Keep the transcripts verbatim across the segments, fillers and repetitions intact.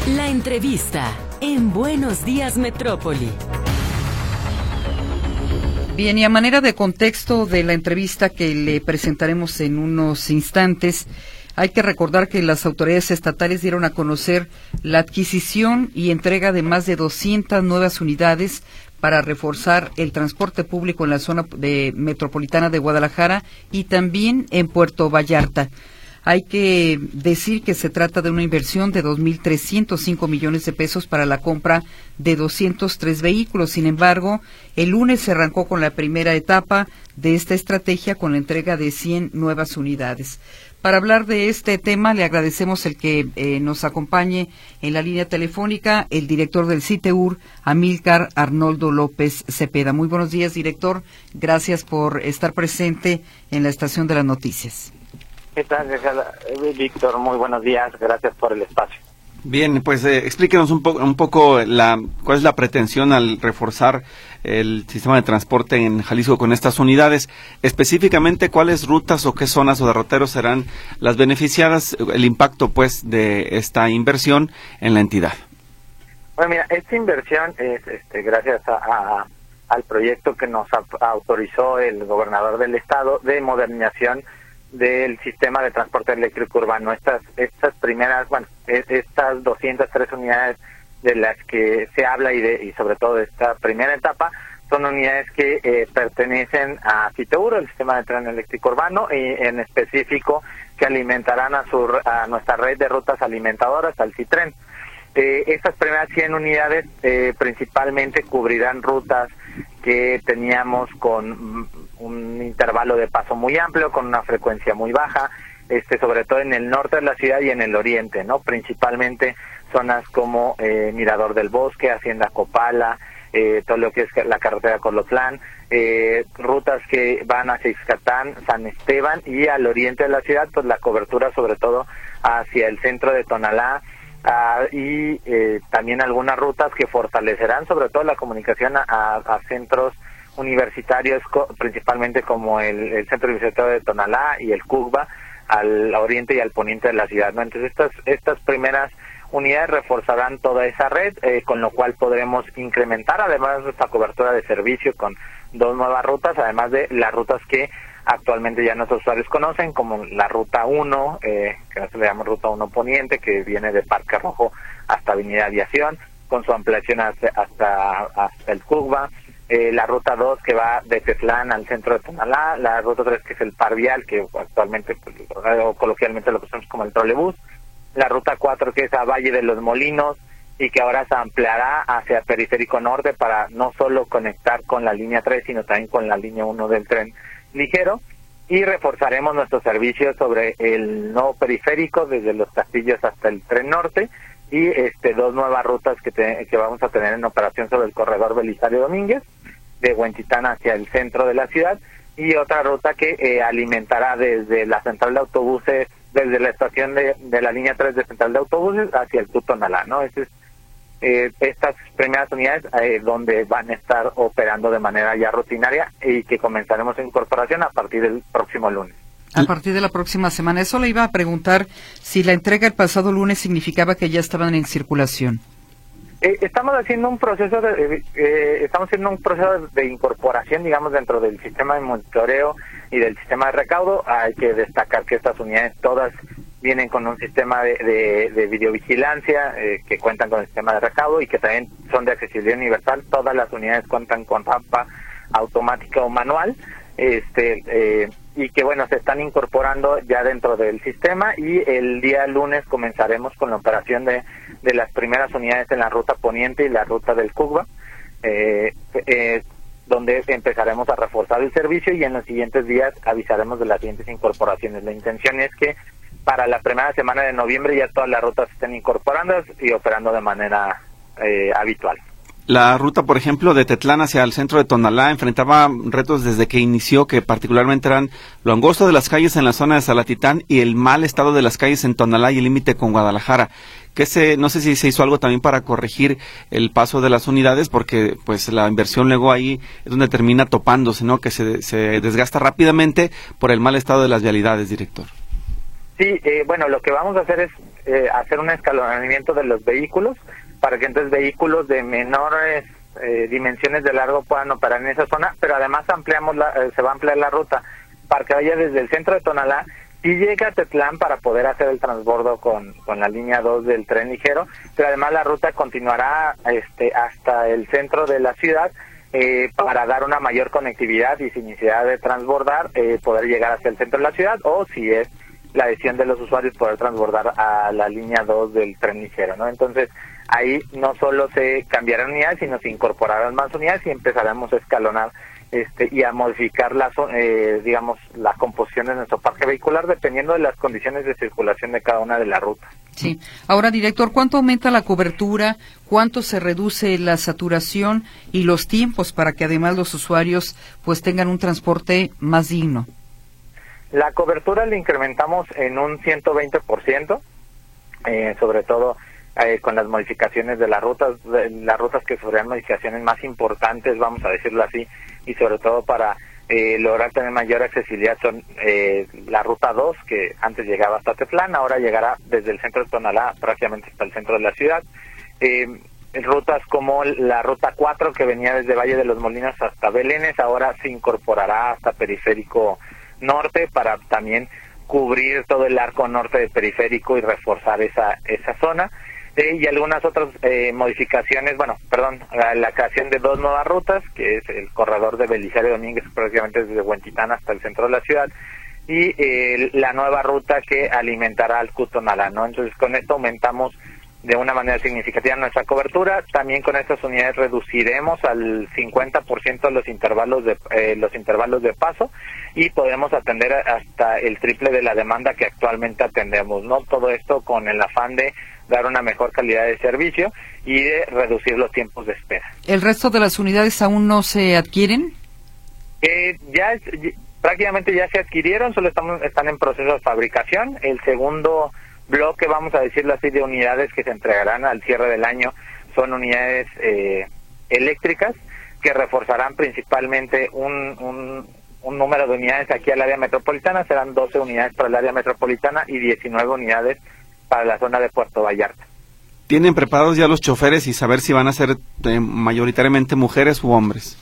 La entrevista en Buenos Días Metrópoli. Bien, y a manera de contexto de la entrevista que le presentaremos en unos instantes, hay que recordar que las autoridades estatales dieron a conocer la adquisición y entrega de más de doscientas nuevas unidades para reforzar el transporte público en la zona de metropolitana de Guadalajara y también en Puerto Vallarta. Hay que decir que se trata de una inversión de dos mil trescientos cinco millones de pesos para la compra de doscientos tres vehículos. Sin embargo, el lunes se arrancó con la primera etapa de esta estrategia con la entrega de cien nuevas unidades. Para hablar de este tema, le agradecemos el que eh, nos acompañe en la línea telefónica el director del CITEUR, Amílcar Arnoldo López Cepeda. Muy buenos días, director. Gracias por estar presente en la estación de las noticias. ¿Qué tal, Víctor? Muy buenos días. Gracias por el espacio. Bien, pues eh, explíquenos un, po un poco la, cuál es la pretensión al reforzar el sistema de transporte en Jalisco con estas unidades. Específicamente, ¿cuáles rutas o qué zonas o derroteros serán las beneficiadas, el impacto pues de esta inversión en la entidad? Bueno, mira, esta inversión es este, gracias a, a, al proyecto que nos a, autorizó el gobernador del estado de modernización del sistema de transporte eléctrico urbano. Estas estas primeras, bueno, estas doscientas tres unidades de las que se habla y de y sobre todo de esta primera etapa son unidades que eh, pertenecen a CITEUR, el sistema de tren eléctrico urbano, y en específico que alimentarán a su a nuestra red de rutas alimentadoras, al CITREN. Eh, estas primeras cien unidades eh, principalmente cubrirán rutas que teníamos con un intervalo de paso muy amplio, con una frecuencia muy baja, este sobre todo en el norte de la ciudad y en el oriente, ¿no? Principalmente zonas como eh, Mirador del Bosque, Hacienda Copala, eh, todo lo que es la carretera Colotlán, eh, rutas que van hacia Ixcatán, San Esteban, y al oriente de la ciudad, pues la cobertura sobre todo hacia el centro de Tonalá, Uh, y eh, también algunas rutas que fortalecerán sobre todo la comunicación a, a, a centros universitarios, co principalmente como el, el Centro Universitario de Tonalá y el CUGBA, al oriente y al poniente de la ciudad, ¿no? Entonces estas estas primeras unidades reforzarán toda esa red, eh, con lo cual podremos incrementar además nuestra cobertura de servicio con dos nuevas rutas, además de las rutas que actualmente ya nuestros usuarios conocen, como la Ruta uno, eh, que nosotros le llamamos Ruta uno Poniente, que viene de Parque Rojo hasta Avenida Aviación, con su ampliación hasta, hasta, hasta el CUGBA, eh, la Ruta dos, que va de Tetlán al centro de Tonalá, la Ruta tres, que es el Par Vial, que actualmente, pues, o coloquialmente lo conocemos como el trolebús, la Ruta cuatro, que es a Valle de los Molinos, y que ahora se ampliará hacia Periférico Norte para no solo conectar con la línea tres, sino también con la línea uno del tren ligero, y reforzaremos nuestros servicios sobre el nuevo periférico desde Los Castillos hasta el Tren Norte, y este dos nuevas rutas que, te, que vamos a tener en operación sobre el corredor Belisario Domínguez de Huentitán hacia el centro de la ciudad, y otra ruta que eh, alimentará desde la central de autobuses, desde la estación de, de la línea tres de central de autobuses hacia el Tutonalá, ¿no? Ese es Eh, estas primeras unidades eh, donde van a estar operando de manera ya rutinaria y que comenzaremos en incorporación a partir del próximo lunes. A partir de la próxima semana. Eso le iba a preguntar si la entrega el pasado lunes significaba que ya estaban en circulación. Eh, estamos haciendo un proceso de eh, estamos haciendo un proceso de incorporación, digamos, dentro del sistema de monitoreo y del sistema de recaudo. Hay que destacar que estas unidades todas vienen con un sistema de, de, de videovigilancia, eh, que cuentan con el sistema de recaudo y que también son de accesibilidad universal. Todas las unidades cuentan con rampa automática o manual, este eh, y que bueno, se están incorporando ya dentro del sistema, y el día lunes comenzaremos con la operación de, de las primeras unidades en la ruta poniente y la ruta del CUGBA, eh, eh, donde empezaremos a reforzar el servicio, y en los siguientes días avisaremos de las siguientes incorporaciones. La intención es que para la primera semana de noviembre ya todas las rutas estén incorporando y operando de manera eh, habitual. La ruta, por ejemplo, de Tetlán hacia el centro de Tonalá enfrentaba retos desde que inició, que particularmente eran lo angosto de las calles en la zona de Salatitán y el mal estado de las calles en Tonalá y el límite con Guadalajara. Que se, no sé si se hizo algo también para corregir el paso de las unidades, porque pues la inversión luego ahí es donde termina topándose, ¿no? Que se, se desgasta rápidamente por el mal estado de las vialidades, director. Sí, eh, bueno, lo que vamos a hacer es eh, hacer un escalonamiento de los vehículos para que entonces vehículos de menores eh, dimensiones de largo puedan operar en esa zona, pero además ampliamos la, eh, se va a ampliar la ruta para que vaya desde el centro de Tonalá y llegue a Tetlán para poder hacer el transbordo con, con la línea dos del tren ligero, pero además la ruta continuará este, hasta el centro de la ciudad eh, para dar una mayor conectividad y sin necesidad de transbordar, eh, poder llegar hacia el centro de la ciudad, o si es la decisión de los usuarios, poder transbordar a la línea dos del tren ligero, ¿no? Entonces, ahí no solo se cambiarán unidades, sino se incorporarán más unidades y empezaremos a escalonar este y a modificar las, eh, digamos, la composición de nuestro parque vehicular dependiendo de las condiciones de circulación de cada una de las rutas. Sí. Ahora, director, ¿cuánto aumenta la cobertura? ¿Cuánto se reduce la saturación y los tiempos para que además los usuarios pues tengan un transporte más digno? La cobertura la incrementamos en un ciento veinte por ciento, eh, sobre todo eh, con las modificaciones de las rutas, de las rutas que sufrirán modificaciones más importantes, vamos a decirlo así, y sobre todo para eh, lograr tener mayor accesibilidad son eh, la ruta dos, que antes llegaba hasta Tetlán, ahora llegará desde el centro de Tonalá prácticamente hasta el centro de la ciudad. Eh, rutas como la ruta cuatro, que venía desde Valle de los Molinos hasta Belénes, ahora se incorporará hasta Periférico Norte para también cubrir todo el arco norte de Periférico y reforzar esa esa zona. Eh, y algunas otras eh, modificaciones, bueno, perdón, la, la creación de dos nuevas rutas, que es el corredor de Belisario Domínguez, prácticamente desde Huentitán hasta el centro de la ciudad, y eh, la nueva ruta que alimentará al Cutonalá, ¿no? Entonces, con esto aumentamos de una manera significativa nuestra cobertura. También con estas unidades reduciremos al cincuenta por ciento los intervalos de eh, los intervalos de paso y podemos atender hasta el triple de la demanda que actualmente atendemos, ¿no? Todo esto con el afán de dar una mejor calidad de servicio y de reducir los tiempos de espera. ¿El resto de las unidades aún no se adquieren? Eh, ya es, prácticamente ya se adquirieron, solo estamos están en proceso de fabricación. El segundo bloque, vamos a decirlo así, de unidades que se entregarán al cierre del año son unidades eh, eléctricas que reforzarán principalmente un, un, un número de unidades aquí al área metropolitana. Serán doce unidades para el área metropolitana y diecinueve unidades para la zona de Puerto Vallarta. ¿Tienen preparados ya los choferes y saber si van a ser eh, mayoritariamente mujeres u hombres?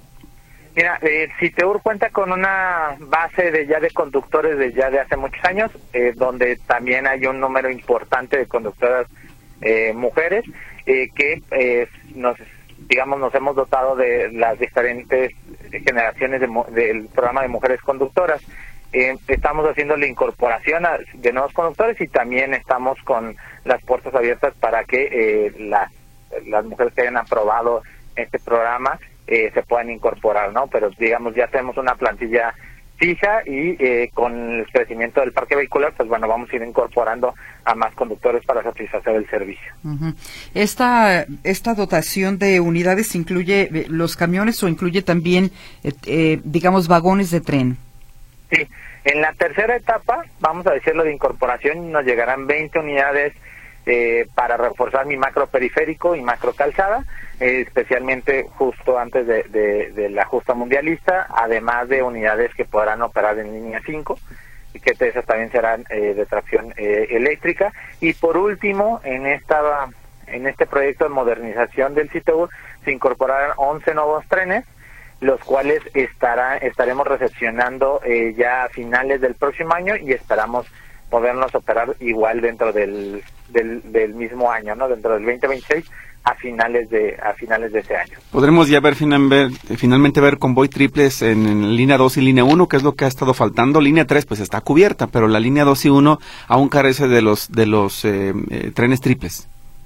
Mira, eh, Citeur cuenta con una base de ya de conductores de ya de hace muchos años, eh, donde también hay un número importante de conductoras eh, mujeres, eh, que eh, nos, digamos, nos hemos dotado de las diferentes generaciones de, del programa de mujeres conductoras. Eh, estamos haciendo la incorporación a, de nuevos conductores y también estamos con las puertas abiertas para que eh, las, las mujeres que hayan aprobado este programa Eh, se puedan incorporar, ¿no? Pero digamos ya tenemos una plantilla fija y eh, con el crecimiento del parque vehicular, pues bueno, vamos a ir incorporando a más conductores para satisfacer el servicio. Uh-huh. Esta esta dotación de unidades incluye los camiones o incluye también, eh, eh, digamos, vagones de tren. Sí, en la tercera etapa, vamos a decirlo de incorporación, nos llegarán veinte unidades eh, para reforzar mi macro periférico y macro calzada, Eh, especialmente justo antes de, de, de la justa mundialista, además de unidades que podrán operar en línea cinco, y que esas también serán eh, de tracción eh, eléctrica. Y por último, en esta en este proyecto de modernización del Citeur se incorporarán once nuevos trenes, los cuales estará, estaremos recepcionando eh, ya a finales del próximo año y esperamos podernos operar igual dentro del, del, del mismo año, ¿no? Dentro del veinte veintiséis a finales de a finales de ese año. ¿Podremos ya ver, final, ver finalmente ver convoy triples en, en línea dos y línea uno, que es lo que ha estado faltando? Línea tres pues está cubierta, pero la línea dos y uno aún carece de los de los eh, eh, trenes triples.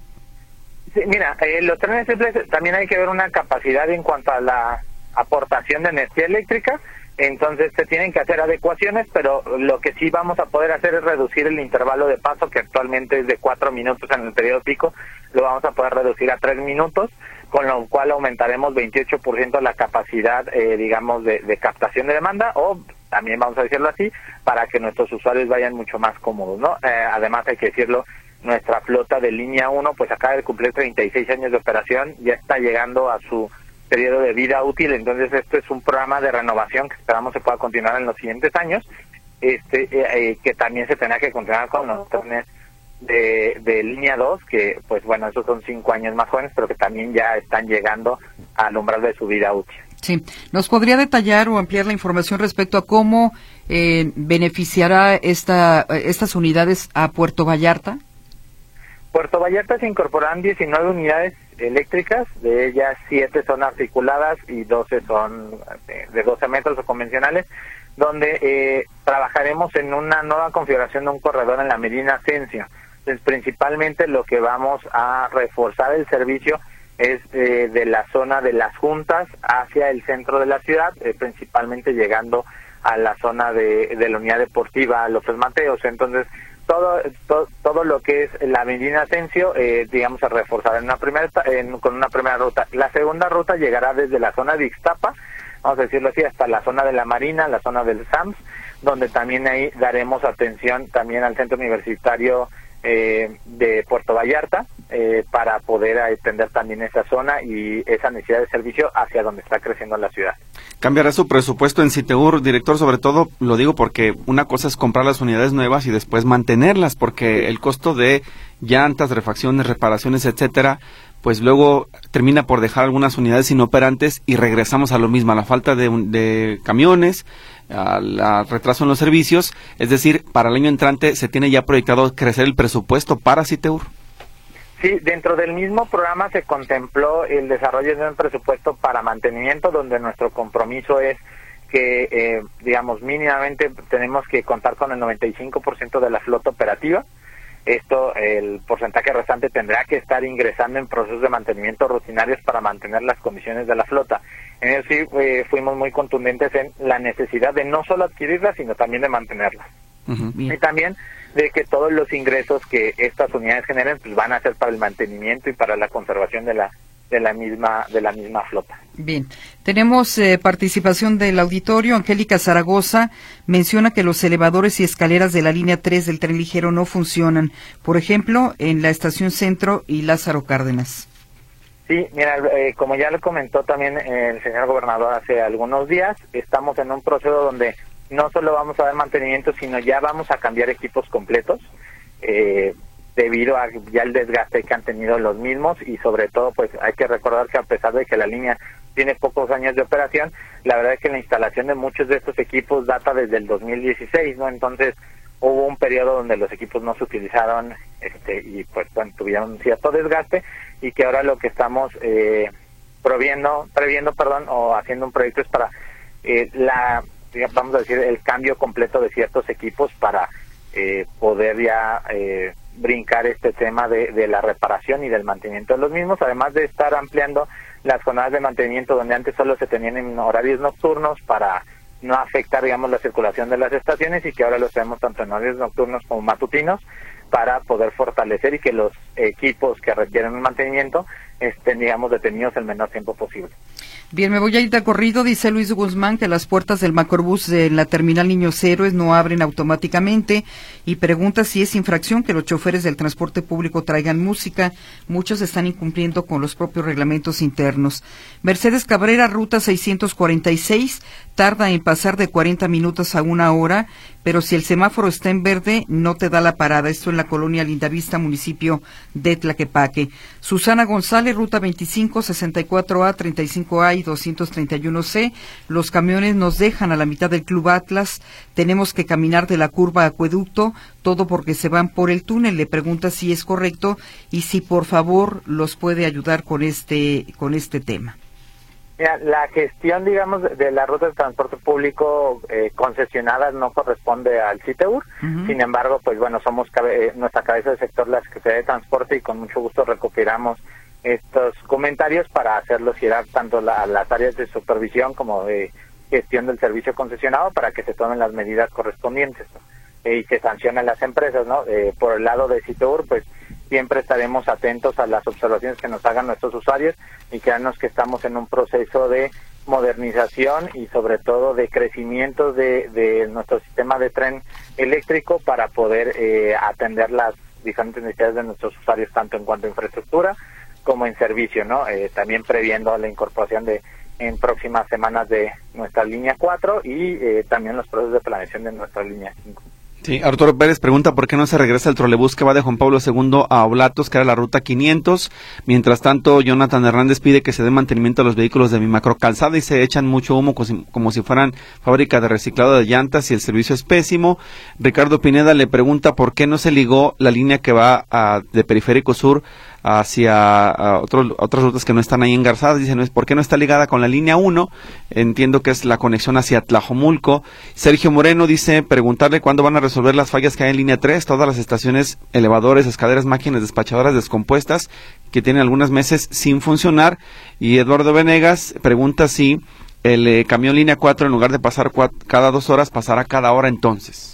Sí, mira, eh, los trenes triples también hay que ver una capacidad en cuanto a la aportación de energía eléctrica. Entonces se tienen que hacer adecuaciones, pero lo que sí vamos a poder hacer es reducir el intervalo de paso, que actualmente es de cuatro minutos en el periodo pico, lo vamos a poder reducir a tres minutos, con lo cual aumentaremos veintiocho por ciento la capacidad, eh, digamos, de, de captación de demanda, o también vamos a decirlo así, para que nuestros usuarios vayan mucho más cómodos, ¿no? Eh, además hay que decirlo, nuestra flota de línea uno pues acaba de cumplir treinta y seis años de operación, ya está llegando a su periodo de vida útil, entonces esto es un programa de renovación que esperamos se pueda continuar en los siguientes años, este eh, eh, que también se tendrá que continuar con los trenes de, de línea dos, que pues bueno, esos son cinco años más jóvenes, pero que también ya están llegando al umbral de su vida útil. Sí, ¿nos podría detallar o ampliar la información respecto a cómo eh, beneficiará esta estas unidades a Puerto Vallarta? Puerto Vallarta se incorporarán diecinueve unidades eléctricas, de ellas siete son articuladas y doce son de, de doce metros o convencionales, donde eh, trabajaremos en una nueva configuración de un corredor en la Medina Ascencio. Entonces, principalmente lo que vamos a reforzar el servicio es eh, de la zona de las juntas hacia el centro de la ciudad, eh, principalmente llegando a la zona de, de la unidad deportiva López Mateos. Entonces, todo, todo todo lo que es la Medina Ascencio, eh, digamos, a reforzar en una primera en, con una primera ruta. La segunda ruta llegará desde la zona de Ixtapa, vamos a decirlo así, hasta la zona de la Marina, la zona del S A M S, donde también ahí daremos atención también al centro universitario eh, de Puerto Vallarta, eh, para poder atender también esa zona y esa necesidad de servicio hacia donde está creciendo la ciudad. ¿Cambiará su presupuesto en Citeur, director? Sobre todo lo digo porque una cosa es comprar las unidades nuevas y después mantenerlas, porque el costo de llantas, refacciones, reparaciones, etcétera, pues luego termina por dejar algunas unidades inoperantes y regresamos a lo mismo, a la falta de, de camiones, al retraso en los servicios. Es decir, para el año entrante se tiene ya proyectado crecer el presupuesto para Citeur. Sí, dentro del mismo programa se contempló el desarrollo de un presupuesto para mantenimiento, donde nuestro compromiso es que, eh, digamos, mínimamente tenemos que contar con el noventa y cinco por ciento de la flota operativa. Esto, el porcentaje restante tendrá que estar ingresando en procesos de mantenimiento rutinarios para mantener las condiciones de la flota. En eso sí eh, fuimos muy contundentes en la necesidad de no solo adquirirlas, sino también de mantenerlas. Uh-huh. Y también de que todos los ingresos que estas unidades generen pues van a ser para el mantenimiento y para la conservación de la de la misma de la misma flota. Bien, tenemos eh, participación del auditorio. Angélica Zaragoza menciona que los elevadores y escaleras de la línea tres del tren ligero no funcionan, por ejemplo, en la estación Centro y Lázaro Cárdenas. Sí, mira, eh, como ya le comentó también eh, el señor gobernador hace algunos días, estamos en un proceso donde no solo vamos a dar mantenimiento, sino ya vamos a cambiar equipos completos, eh, debido a ya el desgaste que han tenido los mismos, y sobre todo pues hay que recordar que a pesar de que la línea tiene pocos años de operación, la verdad es que la instalación de muchos de estos equipos data desde el dos mil dieciséis, ¿no? Entonces hubo un periodo donde los equipos no se utilizaron este y pues bueno, tuvieron un cierto desgaste, y que ahora lo que estamos eh, proviendo, previendo, perdón, o haciendo un proyecto es para eh, la vamos a decir, el cambio completo de ciertos equipos para eh, poder ya eh, brincar este tema de, de la reparación y del mantenimiento de los mismos, además de estar ampliando las jornadas de mantenimiento donde antes solo se tenían en horarios nocturnos para no afectar, digamos, la circulación de las estaciones, y que ahora los tenemos tanto en horarios nocturnos como matutinos para poder fortalecer y que los equipos que requieren un mantenimiento estén, digamos, detenidos el menor tiempo posible. Bien, me voy a ir de corrido. Dice Luis Guzmán que las puertas del Macrobús de la terminal Niños Héroes no abren automáticamente, y pregunta si es infracción que los choferes del transporte público traigan música. Muchos están incumpliendo con los propios reglamentos internos. Mercedes Cabrera, ruta seiscientos cuarenta y seis, tarda en pasar de cuarenta minutos a una hora, pero si el semáforo está en verde no te da la parada. Esto en la colonia Lindavista, municipio de Tlaquepaque. Susana González, ruta veinticinco, sesenta y cuatro A, treinta y cinco A y doscientos treinta y uno C. Los camiones nos dejan a la mitad del Club Atlas. Tenemos que caminar de la curva a Acueducto, todo porque se van por el túnel. Le pregunta si es correcto y si por favor los puede ayudar con este con este tema. Mira, la gestión, digamos, de la ruta de transporte público eh, concesionadas no corresponde al Citeur. Uh-huh. Sin embargo, pues bueno, somos cabe nuestra cabeza de sector, la Secretaría de Transporte, y con mucho gusto recopilamos estos comentarios para hacerlos llegar tanto la, a las áreas de supervisión como de gestión del servicio concesionado, para que se tomen las medidas correspondientes, ¿no? eh, y que sancionen las empresas, ¿no? Eh, por el lado de Citeur, pues siempre estaremos atentos a las observaciones que nos hagan nuestros usuarios, y créanos que estamos en un proceso de modernización y sobre todo de crecimiento de, de nuestro sistema de tren eléctrico para poder eh, atender las diferentes necesidades de nuestros usuarios, tanto en cuanto a infraestructura como en servicio, ¿no? Eh, también previendo la incorporación de en próximas semanas de nuestra línea cuatro y eh, también los procesos de planeación de nuestra línea cinco. Sí, Arturo Pérez pregunta por qué no se regresa el trolebús que va de Juan Pablo segundo a Oblatos, que era la ruta quinientos. Mientras tanto, Jonathan Hernández pide que se dé mantenimiento a los vehículos de mi macrocalzada y se echan mucho humo como si fueran fábrica de reciclado de llantas y el servicio es pésimo. Ricardo Pineda le pregunta por qué no se ligó la línea que va a, de Periférico Sur hacia a otros, otras rutas que no están ahí engarzadas. Dicen, ¿por qué no está ligada con la línea uno? Entiendo que es la conexión hacia Tlajomulco. Sergio Moreno dice, preguntarle cuándo van a resolver las fallas que hay en línea tres, todas las estaciones, elevadores, escaleras, máquinas despachadoras descompuestas que tienen algunos meses sin funcionar. Y Eduardo Venegas pregunta si el eh, camión línea cuatro, en lugar de pasar cuatro, cada dos horas, pasará cada hora entonces.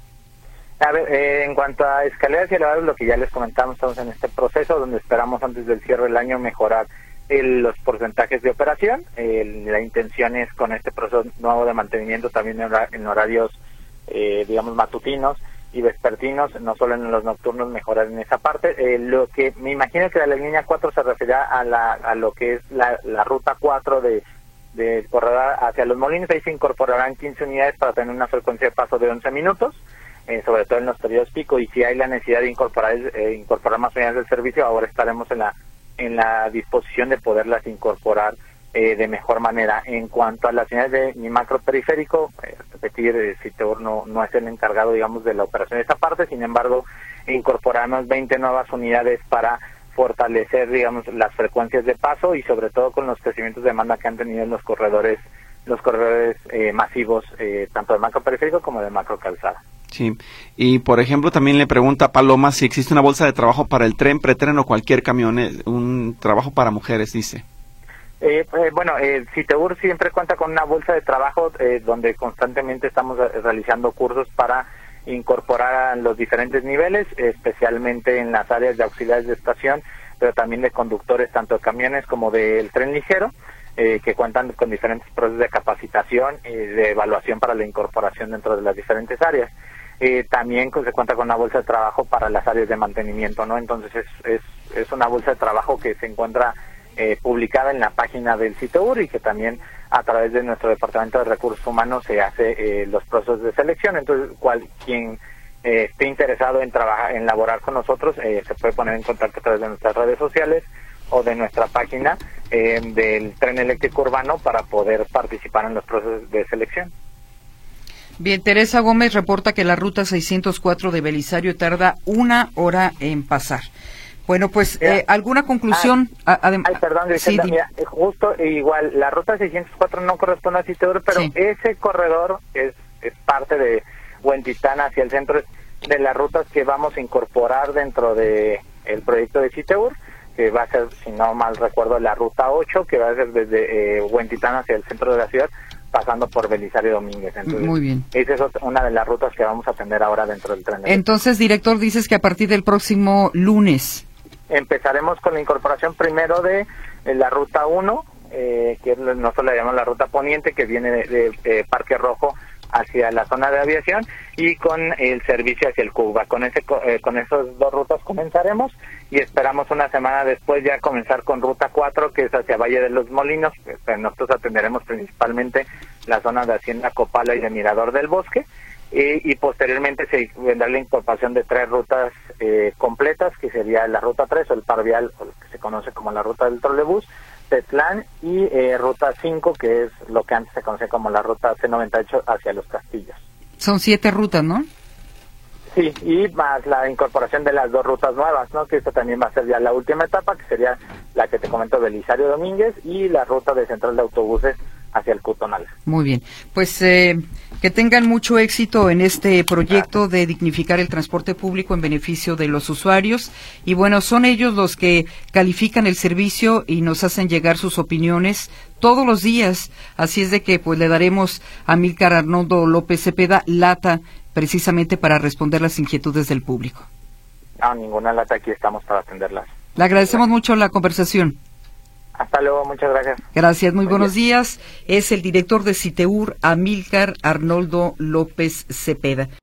A ver, eh, en cuanto a escaleras y elevadores, lo que ya les comentamos, estamos en este proceso donde esperamos antes del cierre del año mejorar el, los porcentajes de operación. El, la intención es con este proceso nuevo de mantenimiento también en, hora, en horarios, eh, digamos, matutinos y vespertinos, no solo en los nocturnos, mejorar en esa parte. Eh, lo que me imagino que de la línea cuatro se referirá a, la, a lo que es la, la ruta cuatro de, de corredor hacia Los Molinos. Ahí se incorporarán quince unidades para tener una frecuencia de paso de once minutos. Eh, sobre todo en los periodos pico, y si hay la necesidad de incorporar eh, incorporar más unidades del servicio, ahora estaremos en la en la disposición de poderlas incorporar eh, de mejor manera. En cuanto a las unidades de mi macro periférico, eh, repetir, eh, Citeur no, no es el encargado, digamos, de la operación de esa parte, sin embargo, incorporamos veinte nuevas unidades para fortalecer, digamos, las frecuencias de paso y sobre todo con los crecimientos de demanda que han tenido en los corredores los corredores eh, masivos, eh, tanto de macro periférico como de macro calzada. Sí, y por ejemplo también le pregunta a Paloma si existe una bolsa de trabajo para el tren, pretren o cualquier camión, un trabajo para mujeres, dice. Eh, eh, bueno, eh, Citeur siempre cuenta con una bolsa de trabajo eh, donde constantemente estamos realizando cursos para incorporar a los diferentes niveles, especialmente en las áreas de auxiliares de estación, pero también de conductores tanto de camiones como del tren ligero, eh, que cuentan con diferentes procesos de capacitación y de evaluación para la incorporación dentro de las diferentes áreas. Eh, también pues, se cuenta con una bolsa de trabajo para las áreas de mantenimiento, ¿no? Entonces es, es, es una bolsa de trabajo que se encuentra eh, publicada en la página del Citeur y que también a través de nuestro Departamento de Recursos Humanos se hace eh, los procesos de selección. Entonces, cual, quien eh, esté interesado en trabajar, en laborar con nosotros, eh, se puede poner en contacto a través de nuestras redes sociales o de nuestra página eh, del tren eléctrico urbano para poder participar en los procesos de selección. Bien, Teresa Gómez reporta que la ruta seiscientos cuatro de Belisario tarda una hora en pasar. Bueno, pues, eh, ¿alguna conclusión? Ah, Adem- ay, perdón, Griselda, sí, mira, justo igual, la ruta seiscientos cuatro no corresponde a Citeur, pero sí. Ese corredor es, es parte de Huentitán hacia el centro, de las rutas que vamos a incorporar dentro de el proyecto de Citeur, que va a ser, si no mal recuerdo, la ruta ocho, que va a ser desde eh, Huentitán hacia el centro de la ciudad, pasando por Belisario Domínguez. Entonces, muy bien. Esa es otra, una de las rutas que vamos a tener ahora dentro del tren. Entonces, director, dices que a partir del próximo lunes empezaremos con la incorporación primero de, de la ruta uno, eh, que nosotros le llamamos la ruta poniente, que viene de, de, de Parque Rojo hacia la zona de aviación, y con el servicio hacia el Cuba. Con ese eh, con esas dos rutas comenzaremos y esperamos una semana después ya comenzar con ruta cuatro, que es hacia Valle de los Molinos. Pues nosotros atenderemos principalmente la zona de Hacienda Copala y de Mirador del Bosque, y, y posteriormente se vendrá la incorporación de tres rutas eh, completas, que sería la ruta tres o el par vial, o lo que se conoce como la ruta del trolebús, Tetlán, y eh, ruta cinco, que es lo que antes se conocía como la ruta C noventa y ocho hacia Los Castillos. Son siete rutas, ¿no? Sí, y más la incorporación de las dos rutas nuevas, ¿no? Que esta también va a ser ya la última etapa, que sería la que te comento, Belisario Domínguez, y la ruta de central de autobuses hacia el Cutonal. Muy bien, pues eh, que tengan mucho éxito en este proyecto de dignificar el transporte público en beneficio de los usuarios, y bueno, son ellos los que califican el servicio y nos hacen llegar sus opiniones todos los días, así es de que pues le daremos a Amílcar Arnoldo López Cepeda lata precisamente para responder las inquietudes del público. No, ninguna lata, aquí estamos para atenderlas. Le agradecemos mucho la conversación. Hasta luego, muchas gracias. Gracias, muy, muy buenos bien. días. Es el director de Citeur, Amílcar Arnoldo López Cepeda.